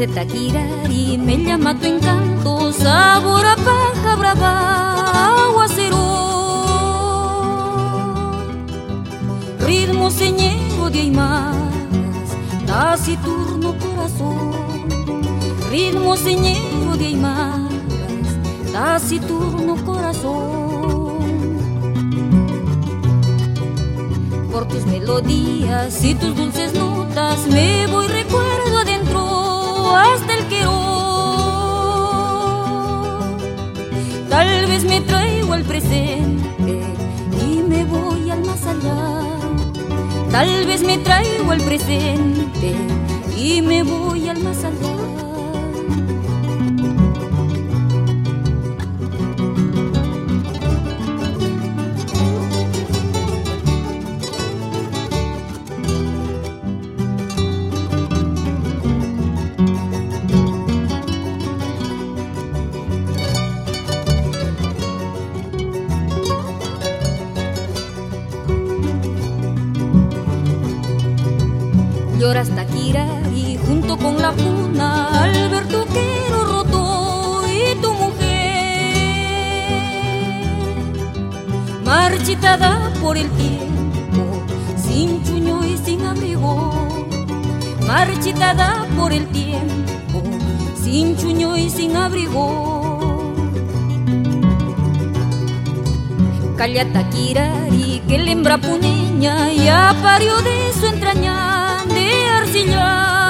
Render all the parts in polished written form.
dulce taquirari me llama tu encanto, sabor a paja brava, aguacero. Ritmo señero de aymaras, taciturno corazón. Ritmo señero de aymaras, taciturno corazón. Por tus melodías y tus dulces notas me voy recuerdo adentro hasta el Queró. Tal vez me traigo al presente y me voy al más allá. Tal vez me traigo al presente y me voy al más allá. Lloras taquirari junto con la puna al ver tu quero roto y tu mujer marchitada por el tiempo, sin chuño y sin abrigo. Marchitada por el tiempo, sin chuño y sin abrigo. Calla taquirari que la hembra puneña ya parió de su entraña de arcilla.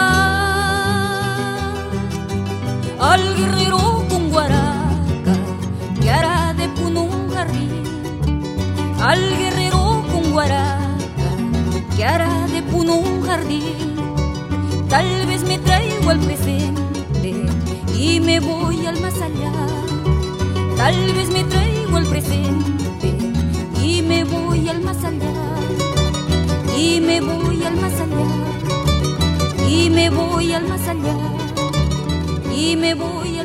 Al guerrero con guaraca que hará de puno un jardín. Al guerrero con guaraca que hará de puno un jardín. Tal vez me traigo al presente y me voy al más allá. Tal vez me traigo al presente y me voy al más allá. Y me voy al más allá. Y me voy al más allá. Y me voy al